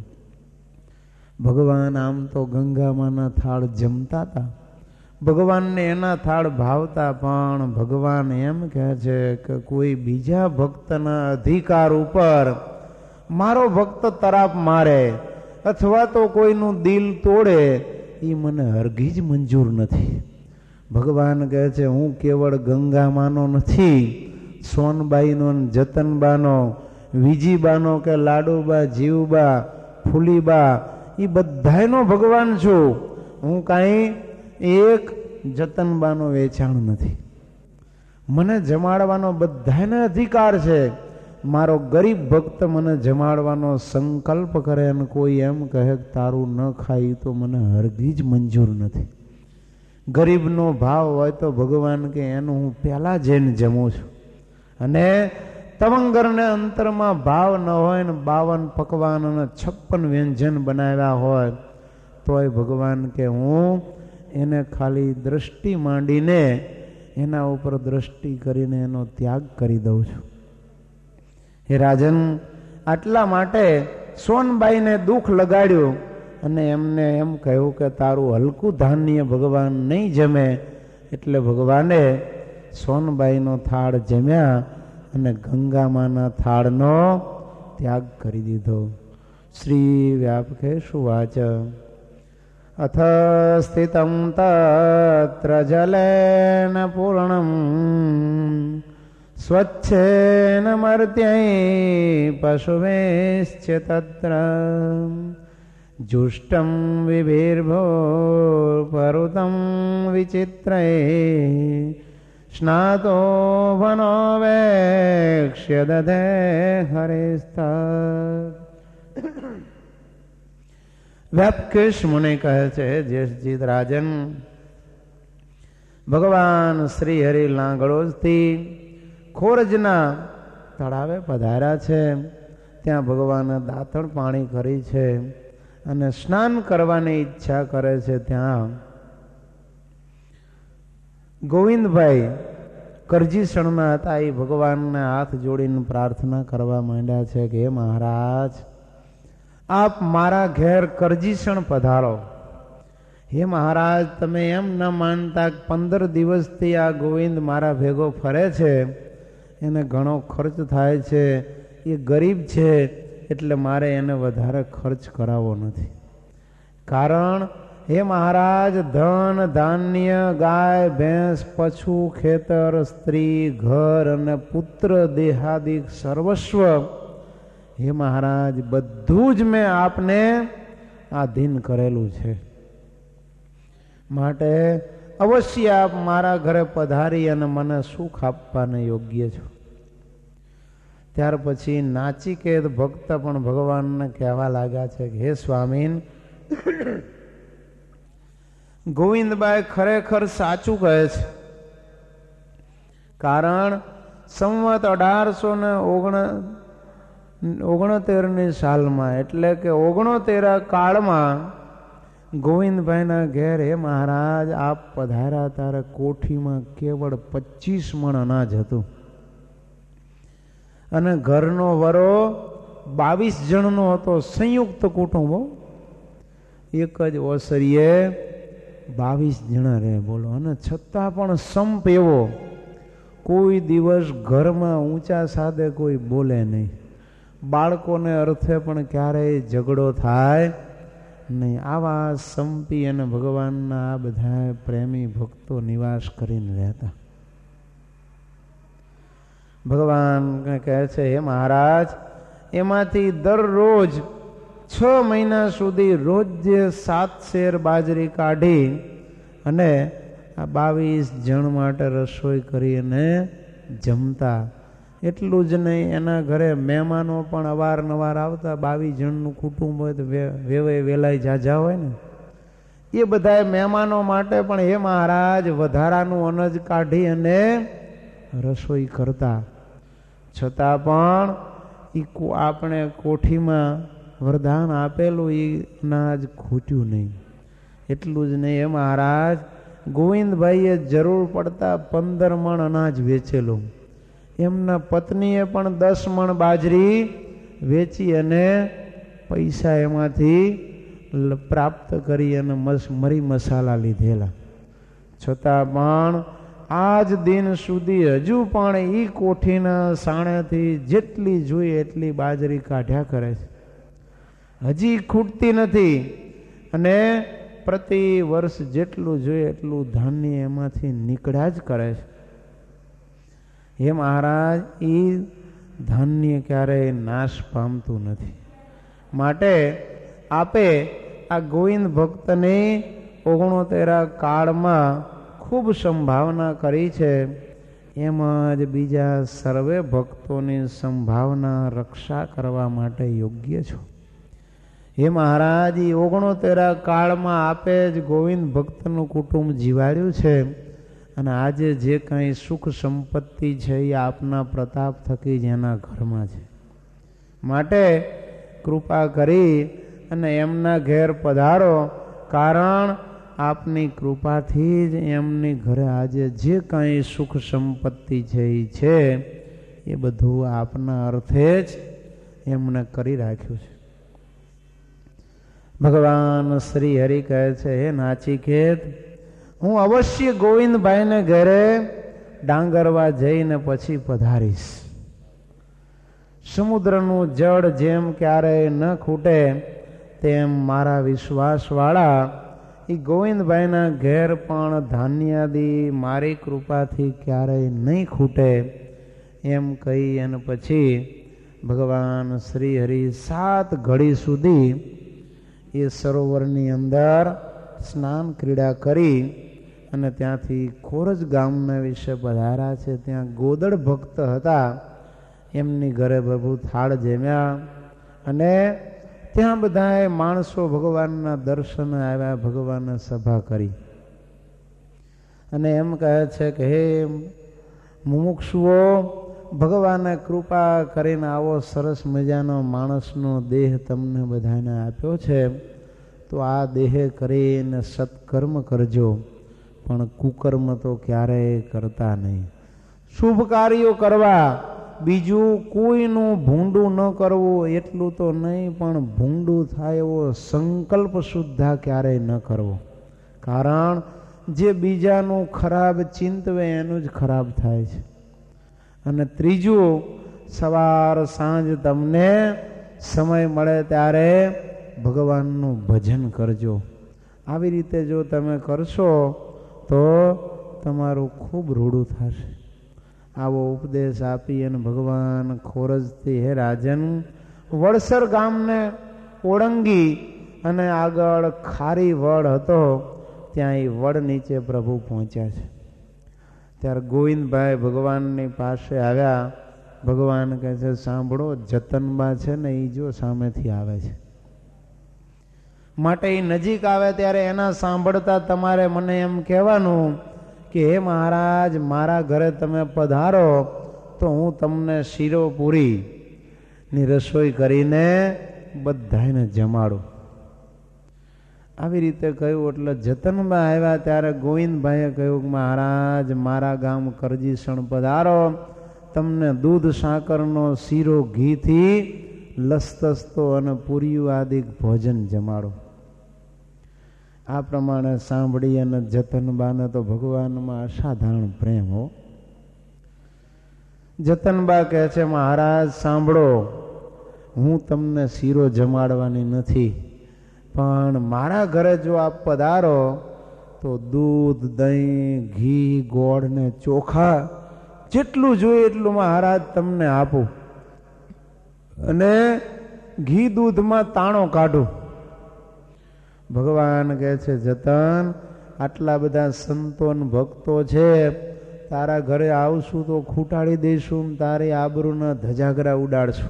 ભગવાન આમ તો ગંગામાના થાળ જમતા હતા, ભગવાનને એના થાળ ભાવતા, પણ ભગવાન એમ કહે છે કે કોઈ બીજા ભક્તના અધિકાર ઉપર મારો ભક્ત તરાપ મારે અથવા તો કોઈનું દિલ તોડે, એ મને હરગીજ મંજૂર નથી. ભગવાન કહે છે, હું કેવળ ગંગામાનો નથી, સોનબાઈનો, જતનબાનો, વિજીબાનો કે લાડુબા, જીવબા, ફૂલીબા, એ બધાયનો ભગવાન છું. હું કાંઈ એક જતનબાનો વેચાણ નથી. મને જમાડવાનો બધાને અધિકાર છે. મારો ગરીબ ભક્ત મને જમાડવાનો સંકલ્પ કરે અને કોઈ એમ કહે તારું ન ખાય તો મને હરગીજ મંજૂર નથી. ગરીબનો ભાવ હોય તો ભગવાન કે એનું હું પહેલા જઈને જમું છું. અને તવંગરને અંતરમાં ભાવ ન હોય ને બાવન પકવાન અને છપ્પન વ્યંજન બનાવ્યા હોય તોય ભગવાન કે હું એને ખાલી દ્રષ્ટિ માંડીને એના ઉપર દ્રષ્ટિ કરીને એનો ત્યાગ કરી દઉં છું. હે રાજન, આટલા માટે સોનબાઈને દુઃખ લગાડ્યું અને એમને એમ કહ્યું કે તારું હલકું ધાન્ય ભગવાન નહીં જમે. એટલે ભગવાને સોનબાઈનો થાળ જમ્યા અને ગંગામાના થાળનો ત્યાગ કરી દીધો. શ્રી વ્યાપકેશુ વાચ અથ સ્થિતં તત્ર જલેન પૂર્ણમ સ્વચ્છેન મર્ત્યૈ પશુવેશ્ચ તત્ર જુષ્ટં વિભીર્ભો પરુતં વિચિત્રૈ સ્નાતો વનો વેક્ષ્ય દધે હરેસ્ત. વ્યાપકેશ મુનિ કહે છે, જેઠજી રાજન, ભગવાન શ્રી હરિ લાંગડોજથી ખોરજના તળાવે પધાર્યા છે. ત્યાં ભગવાને દાંતણ પાણી કરી છે અને સ્નાન કરવાની ઈચ્છા કરે છે. ત્યાં ગોવિંદભાઈ કરજીસણના હતા. એ ભગવાનને હાથ જોડીને પ્રાર્થના કરવા માંડ્યા છે કે હે મહારાજ, આપ મારા ઘેર કરજીસણ પધારો. હે મહારાજ, તમે એમ ન માનતા કે પંદર દિવસથી આ ગોવિંદ મારા ભેગો ફરે છે, એને ઘણો ખર્ચ થાય છે, એ ગરીબ છે, એટલે મારે એને વધારે ખર્ચ કરાવવો નથી. કારણ હે મહારાજ, ધન ધાન્ય, ગાય ભેંસ, પશુ, ખેતર, સ્ત્રી, ઘર અને પુત્ર દેહાદિક સર્વસ્વ, હે મહારાજ, બધું જ મેં આપને આધીન કરેલું છે. માટે અવશ્ય આપ મારા ઘરે પધારી અને મને સુખ આપવાને યોગ્ય છો. ત્યાર પછી નાચિકેત ભક્ત પણ ભગવાનને કહેવા લાગ્યા છે કે હે સ્વામીન, ગોવિંદભાઈ ખરેખર સાચું કહે છે. કારણ સંવત અઢારસો ને ઓગણ ઓગણતેરની સાલમાં એટલે કે ઓગણોતેર કાળમાં ગોવિંદભાઈના ઘેર હે મહારાજ આપ પધાર્યા ત્યારે કોઠીમાં કેવળ પચીસ મણ અનાજ હતું અને ઘરનો વરો બાવીસ જણનો હતો, સંયુક્ત કુટુંબ. એક જ ઓસરીએ બાવીસ જણા રહે બોલો. અને છતાં પણ સંપ એવો, કોઈ દિવસ ઘરમાં ઊંચા સાદે કોઈ બોલે નહીં, બાળકોને અર્થે પણ ક્યારેય ઝઘડો થાય નહીં. આવા સંપી અને ભગવાનના આ બધા પ્રેમી ભક્તો નિવાસ કરીને રહેતા. ભગવાન કહે છે હે મહારાજ, એમાંથી દરરોજ છ મહિના સુધી રોજ સાત શેર બાજરી કાઢી અને આ બાવીસ જણ માટે રસોઈ કરીને જમતા. એટલું જ નહીં, એના ઘરે મહેમાનો પણ અવારનવાર આવતા. બાવીસ જણનું કુટુંબ હોય તો વેવાય વેલાય જાજા હોય ને, એ બધા મહેમાનો માટે પણ હે મહારાજ વધારાનું અનાજ કાઢી અને રસોઈ કરતા. છતાં પણ એ આપણે કોઠીમાં વરદાન આપેલું એ અનાજ ખૂટ્યું નહીં. એટલું જ નહીં, એ મહારાજ ગોવિંદભાઈએ જરૂર પડતા પંદર મણ અનાજ વેચેલું. એમના પત્નીએ પણ દસ મણ બાજરી વેચી અને પૈસા એમાંથી પ્રાપ્ત કરી અને મરી મસાલા લીધેલા. છતાં પણ આજ દિન સુધી હજુ પણ એ કોઠીના સાણેથી જેટલી જોઈએ એટલી બાજરી કાઢ્યા કરે છે, હજી ખૂટતી નથી. અને પ્રતિ વર્ષ જેટલું જોઈએ એટલું ધાન્ય એમાંથી નીકળ્યા જ કરે છે. હે મહારાજ, એ ધાન્ય ક્યારેય નાશ પામતું નથી. માટે આપે આ ગોવિંદ ભક્તને ઓગણોતેરા કાળમાં ખૂબ સંભાવના કરી છે, એમ જ બીજા સર્વે ભક્તોની સંભાવના રક્ષા કરવા માટે યોગ્ય છો. હે મહારાજ, એ ઓગણોતેરા કાળમાં આપે જ ગોવિંદ ભક્તનું કુટુંબ જીવાડ્યું છે અને આજે જે કંઈ સુખ સંપત્તિ છે એ આપના પ્રતાપ થકી જ એના ઘરમાં છે. માટે કૃપા કરી અને એમના ઘેર પધારો, કારણ આપની કૃપાથી જ એમની ઘરે આજે જે કંઈ સુખ સંપત્તિ છે એ છે એ બધું આપના અર્થે જ એમને કરી રાખ્યું છે. ભગવાન શ્રી હરિ કહે છે હે નાચિકેત, હું અવશ્ય ગોવિંદભાઈને ઘરે ડાંગરવા જઈને પછી પધારીશ. સમુદ્રનું જળ જેમ ક્યારેય ન ખૂટે તેમ મારા વિશ્વાસવાળા એ ગોવિંદભાઈના ઘેર પણ ધાન્યાદી મારી કૃપાથી ક્યારેય નહીં ખૂટે એમ કહી અને પછી ભગવાન શ્રી હરિ સાત ઘડી સુધી એ સરોવરની અંદર સ્નાન ક્રીડા કરી અને ત્યાંથી ખોરજ ગામના વિશે પધાર્યા છે. ત્યાં ગોદડ ભક્ત હતા, એમની ઘરે પ્રભુ થાળ જમ્યા અને ત્યાં બધાએ માણસો ભગવાનના દર્શન આવ્યા, ભગવાનને સભા કરી અને એમ કહે છે કે હે મુમુક્ષુઓ, ભગવાને કૃપા કરીને આવો સરસ મજાનો માણસનો દેહ તમને બધાને આપ્યો છે, તો આ દેહે કરીને સત્કર્મ કરજો, પણ કુકર્મ તો ક્યારેય કરતા નહીં. શુભ કાર્યો કરવા, બીજું કોઈનું ભૂંડું ન કરવું એટલું તો નહીં, પણ ભૂંડું થાય એવો સંકલ્પ સુદ્ધા ક્યારેય ન કરવો, કારણ જે બીજાનું ખરાબ ચિંતવે એનું જ ખરાબ થાય છે. અને ત્રીજું, સવાર સાંજ તમને સમય મળે ત્યારે ભગવાનનું ભજન કરજો. આવી રીતે જો તમે કરશો તો તમારું ખૂબ રૂડું થશે. આવો ઉપદેશ આપી અને ભગવાન ખોરજથી હે રાજન વડસર ગામને ઓળંગી અને આગળ ખારી વડ હતો, ત્યાં એ વડ નીચે પ્રભુ પહોંચ્યા છે. ત્યારે ગોવિંદભાઈ ભગવાનની પાસે આવ્યા. ભગવાન કહે છે સાંભળો, જતનબા છે ને એ જો સામેથી આવે છે, માટે એ નજીક આવે ત્યારે એના સાંભળતા તમારે મને એમ કહેવાનું કે હે મહારાજ, મારા ઘરે તમે પધારો તો હું તમને શીરો પૂરી ની રસોઈ કરીને બધાને જમાડું. આવી રીતે કહ્યું એટલે જતનબા આવ્યા ત્યારે ગોવિંદભાઈએ કહ્યું, મહારાજ મારા ગામ કરજીસણ પધારો, તમને દૂધ સાકરનો શીરો ઘીથી લસતસતો અને પૂરીઓ આદિ ભોજન જમાડો. આ પ્રમાણે સાંભળી અને જતનબાને તો ભગવાનમાં અસાધારણ પ્રેમ હો. જતનબા કહે છે, મહારાજ સાંભળો, હું તમને શીરો જમાડવાની નથી, પણ મારા ઘરે જો આપ પધારો તો દૂધ, દહીં, ઘી, ગોળ ને ચોખા જેટલું જોઈએ એટલું મહારાજ તમને આપું અને ઘી દૂધમાં તાણો કાઢું. ભગવાન કહે છે, જતન આટલા બધા સંતો ને ભક્તો છે, તારા ઘરે આવશું તો ખૂટાડી દઈશું, તારી આબરૂના ધજાગરા ઉડાડશું.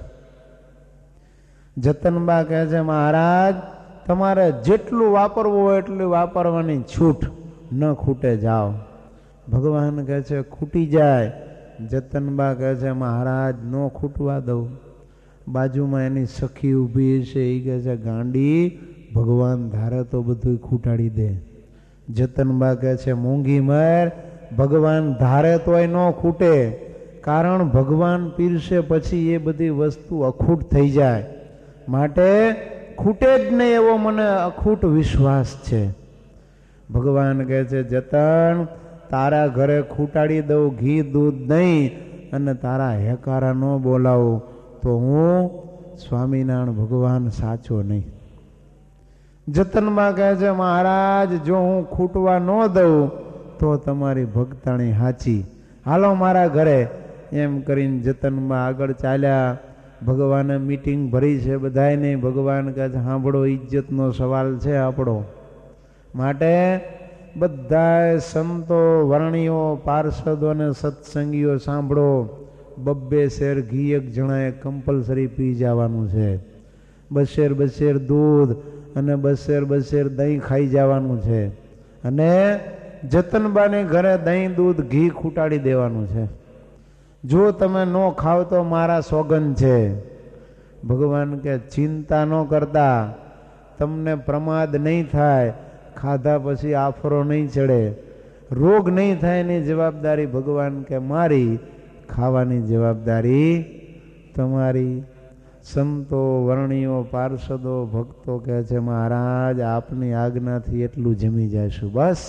જતનબા કહે છે, મહારાજ તમારે જેટલું વાપરવું હોય એટલું વાપરવાની છૂટ, ન ખૂટે જાઓ. ભગવાન કહે છે, ખૂટી જાય. જતનબા કહે છે, મહારાજ ન ખૂટવા દઉં. બાજુમાં એની સખી ઊભી છે, એ કહે છે, ગાંડી, ભગવાન ધારે તો બધું ખૂટાડી દે. જતનબા કહે છે, મોંઘી મર, ભગવાન ધારે તોય ન ખૂટે, કારણ ભગવાન પીરસે પછી એ બધી વસ્તુ અખૂટ થઈ જાય, માટે ખૂટે જ નહીં એવો મને અખૂટ વિશ્વાસ છે. ભગવાન કહે છે, જતન તારા ઘરે ખૂટાડી દઉં ઘી દૂધ નહીં અને તારા હેકારા ન બોલાવું તો હું સ્વામિનારાયણ ભગવાન સાચો નહીં. જતનમાં કહે છે, મહારાજ જો હું ખૂટવા ન દઉં તો તમારી ભક્તાણી સાચી, હાલો મારા ઘરે. એમ કરીને જતનમાં આગળ ચાલ્યા. ભગવાને મીટિંગ ભરી છે બધાય નહીં. ભગવાન કહે છે, સાંભળો, ઇજ્જતનો સવાલ છે આપણો, માટે બધા સંતો, વર્ણીઓ, પાર્ષદો અને સત્સંગીઓ સાંભળો. બબ્બે શેર ઘી એક જણાએ કમ્પલસરી પી જવાનું છે, બસેર બસેર દૂધ અને બસેર બસેર દહીં ખાઈ જવાનું છે, અને જતનબાને ઘરે દહીં દૂધ ઘી ખૂટાડી દેવાનું છે. જો તમે ન ખાવ તો મારા સોગન છે. ભગવાન કે ચિંતા ન કરતા, તમને પ્રમાદ નહીં થાય, ખાધા પછી આફરો નહીં ચડે, રોગ નહીં થાય એની જવાબદારી ભગવાન કે મારી, ખાવાની જવાબદારી તમારી. સંતો, વર્ણીઓ, પાર્ષદો, ભક્તો કહે છે, મહારાજ આપની આજ્ઞાથી એટલું જમી જઈશું બસ.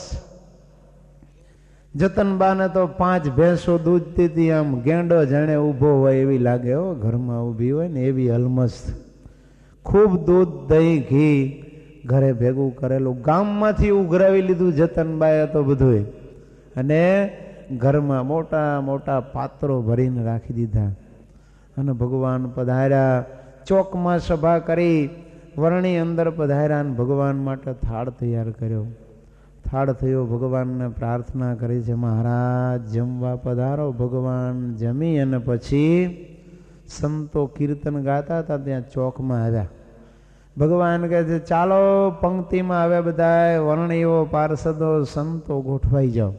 જતનબાને તો પાંચ ભેંસો દૂધતી હતી, આમ ગેંડો જાણે ઊભો હોય એવી લાગે હો, ઘરમાં ઊભી હોય ને એવી અલમસ્ત. ખૂબ દૂધ, દહીં, ઘી ઘરે ભેગું કરેલું, ગામમાંથી ઉઘરાવી લીધું જતનબાએ તો બધું, અને ઘરમાં મોટા મોટા પાત્રો ભરીને રાખી દીધા. અને ભગવાન પધાર્યા. ચોકમાં સભા કરી, વર્ણી અંદર પધાર્યા અને ભગવાન માટે થાળ તૈયાર કર્યો. થાળ થયો, ભગવાનને પ્રાર્થના કરી છે, મહારાજ જમવા પધારો. ભગવાન જમી અને પછી સંતો કીર્તન ગાતા હતા ત્યાં ચોકમાં આવ્યા. ભગવાન કહે છે, ચાલો પંક્તિમાં આવ્યા બધા વર્ણીઓ, પાર્ષદો, સંતો ગોઠવાઈ જાઓ.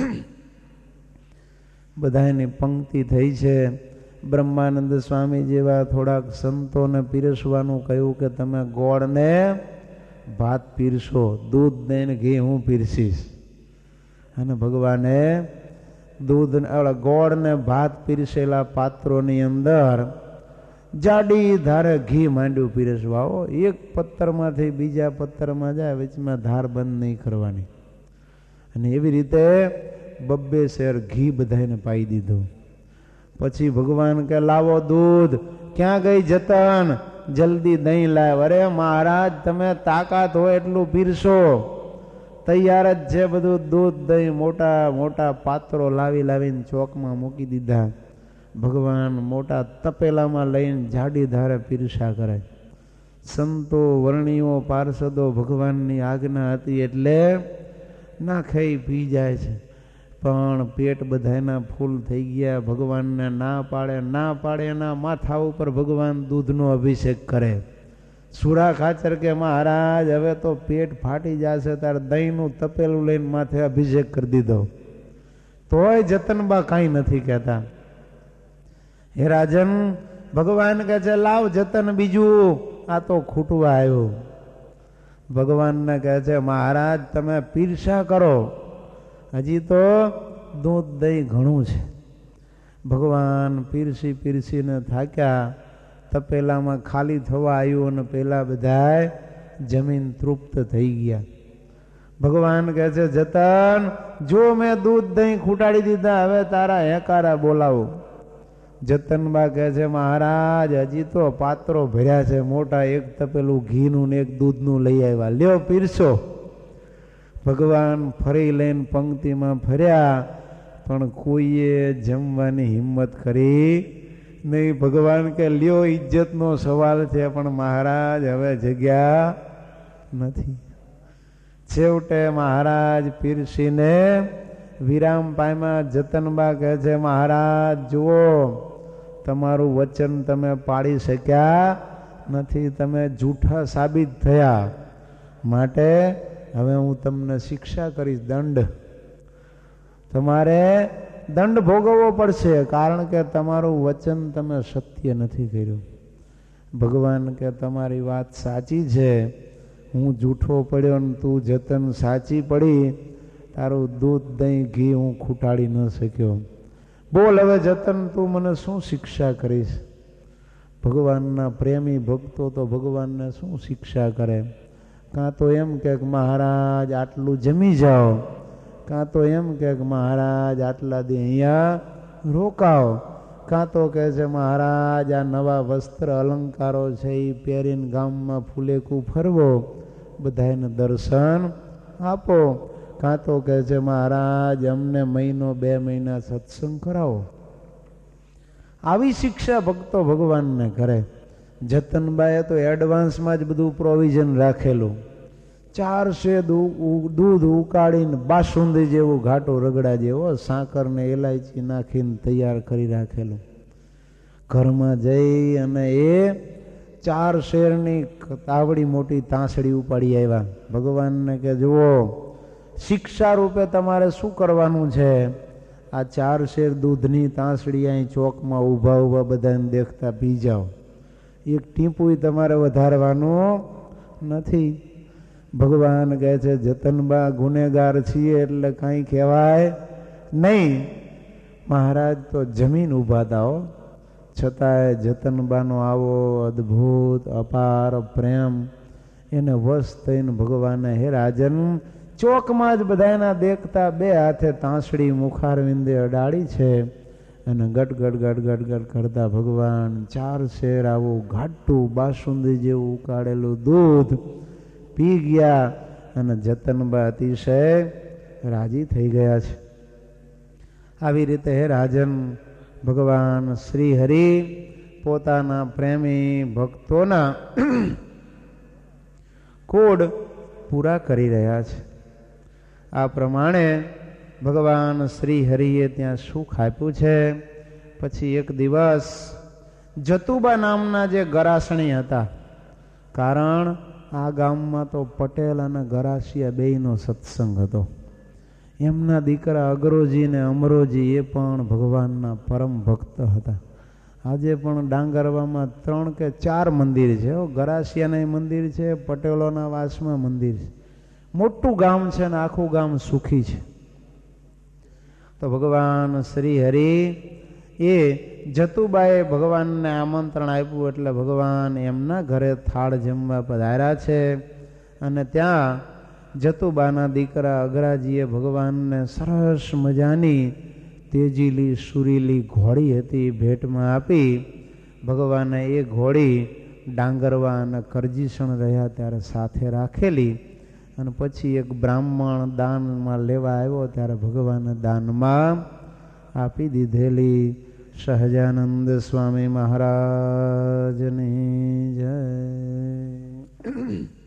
બધાની પંક્તિ થઈ છે. બ્રહ્માનંદ સ્વામી જેવા થોડાક સંતોને પીરસવાનું કહ્યું કે તમે ગોળ ને ભાત પીરસો, દૂધ દઈને ઘી હું પીરસીશ. અને ભગવાને દૂધ ગોળ ને ભાત પીરસેલા પાત્રોની અંદર જાડી ધારે ઘી માંડ્યું પીરસવા. એક પત્તરમાંથી બીજા પત્તરમાં જાય, વચમાં ધાર બંધ નહીં કરવાની. અને એવી રીતે બબ્બે શેર ઘી બધાને પાઈ દીધું. પછી ભગવાન કે લાવો દૂધ. ક્યાં ગઈ જતન? જલ્દી દહીં લાવ. અરે મહારાજ તમે તાકાત હોય એટલું પીરસો, તૈયાર જ છે બધું. દૂધ, દહીં મોટા મોટા પાત્રો લાવી લાવીને ચોકમાં મૂકી દીધા. ભગવાન મોટા તપેલામાં લઈને જાડી ધારે પીરસા કરે. સંતો, વર્ણીઓ, પાર્ષદો ભગવાનની આજ્ઞા હતી એટલે ના ખાઈ પી જાય છે, પણ પેટ બધાના ફૂલ થઈ ગયા. ભગવાનને ના પાડે ના પાડે એના માથા ઉપર ભગવાન દૂધનો અભિષેક કરે. સુરા ખાચર કે મહારાજ હવે તો પેટ ફાટી જશે, તારે દહીંનું તપેલું લઈને માથે અભિષેક કરી દીધો. તોય જતનબા કાંઈ નથી કહેતા. હે રાજન, ભગવાન કહે છે લાવ જતન બીજું, આ તો ખૂટવા આવ્યો. ભગવાનને કહે છે મહારાજ તમે પીરસા કરો, હજી તો દૂધ દહીં ઘણું છે. ભગવાન પીરસી પીરસીને થાક્યા, તપેલામાં ખાલી થવા આવ્યું અને પેલા બધાય જમીન તૃપ્ત થઈ ગયા. ભગવાન કહે છે જતન, જો મેં દૂધ દહીં ખૂટાડી દીધા, હવે તારા હેકારા બોલાવો. જતનબા કહે છે મહારાજ હજી તો પાત્રો ભર્યા છે મોટા, એક તપેલું ઘીનું ને એક દૂધનું લઈ આવ્યા, લ્યો પીરસો. ભગવાન ફરી લઈને પંક્તિમાં ફર્યા, પણ કોઈએ જમવાની હિંમત કરી નહીં. ભગવાન કે લ્યો ઇજ્જતનો સવાલ છે, પણ મહારાજ હવે જગ્યા નથી. છેવટે મહારાજ પીરસીને વિરામ પામ્યા. જતનબા કહે છે મહારાજ જુઓ, તમારું વચન તમે પાળી શક્યા નથી, તમે જૂઠા સાબિત થયા, માટે હવે હું તમને શિક્ષા કરીશ, દંડ. તમારે દંડ ભોગવવો પડશે, કારણ કે તમારું વચન તમે સત્ય નથી કર્યું. ભગવાન કે તમારી વાત સાચી છે, હું જૂઠો પડ્યો ને તું જતન સાચી પડી, તારું દૂધ દહીં ઘી હું ખૂટાડી ન શક્યો. બોલ હવે જતન તું મને શું શિક્ષા કરીશ? ભગવાનના પ્રેમી ભક્તો તો ભગવાનને શું શિક્ષા કરે? કાં તો એમ કે મહારાજ આટલું જમી જાઓ, કાં તો એમ કે મહારાજ આટલા દી અહીંયા રોકાઓ, કાં તો કહે છે મહારાજ આ નવા વસ્ત્ર અલંકારો છે એ પહેરીને ગામમાં ફૂલેકું ફરવો, બધાને દર્શન આપો, કાં તો કહે છે મહારાજ અમને મહિનો બે મહિના સત્સંગ કરાવો. આવી શિક્ષા ભક્તો ભગવાનને કરે. જતનબાએ તો એડવાન્સમાં જ બધું પ્રોવિઝન રાખેલું. ચારસે દૂધ ઉકાળીને બાસુંદી જેવું ઘાટું રગડા જેવો સાકર ને એલાયચી નાખીને તૈયાર કરી રાખેલું. ઘરમાં જઈ અને એ ચાર શેરની તાવડી મોટી તાંસડી ઉપાડી આવ્યા. ભગવાનને કે જુઓ શિક્ષા રૂપે તમારે શું કરવાનું છે? આ ચાર શેર દૂધની તાંસડી અહીં ચોકમાં ઊભા ઊભા બધાને દેખતા પી જાઓ, એક ટીપું તમારે વધારવાનું નથી. ભગવાન કહે છે જતનબા ગુનેગાર છીએ એટલે કાંઈ કહેવાય નહીં. મહારાજ તો જમીન ઊભા થાઓ, છતાંય જતનબાનો આવો અદ્ભુત અપાર પ્રેમ એને વશ થઈને ભગવાને હે રાજન ચોકમાં જ બધાના દેખતા બે હાથે તાંસડી મુખારવિંદે અડાડી છે અને ગટ ગટ ગટ ગટ ગટ કરતા ભગવાન ચાર શેર આવું ઘાટું બાસુંદી જેવું ઉકાળેલું દૂધ પી ગયા અને જતનબા અતિશય રાજી થઈ ગયા છે. આવી રીતે હે રાજન ભગવાન શ્રી હરિ પોતાના પ્રેમી ભક્તોના કોડ પૂરા કરી રહ્યા છે. આ પ્રમાણે ભગવાન શ્રી હરિએ ત્યાં સુખ આપ્યું છે. પછી એક દિવસ જતુબા નામના જે ગરાસણી હતા, કારણ આ ગામમાં તો પટેલ અને ગરાસિયા બેયનો સત્સંગ હતો. એમના દીકરા અગરોજી ને અમરોજી એ પણ ભગવાનના પરમ ભક્ત હતા. આજે પણ ડાંગરવામાં ત્રણ કે ચાર મંદિર છે. ગરાસિયાના મંદિર છે, પટેલોના વાસમાં મંદિર છે. મોટું ગામ છે ને આખું ગામ સુખી છે. તો ભગવાન શ્રી હરિ એ જતુબાએ ભગવાનને આમંત્રણ આપ્યું એટલે ભગવાન એમના ઘરે થાળ જમવા પધાર્યા છે. અને ત્યાં જતુબાના દીકરા અગરાજીએ ભગવાનને સરસ મજાની તેજીલી સુરીલી ઘોડી હતી ભેટમાં આપી. ભગવાને એ ઘોડી ડાંગરવા અને કરજીસણ રહ્યા ત્યારે સાથે રાખેલી અને પછી એક બ્રાહ્મણ દાનમાં લેવા આવ્યો ત્યારે ભગવાને દાનમાં આપી દીધેલી. સહજાનંદ સ્વામી મહારાજની જય.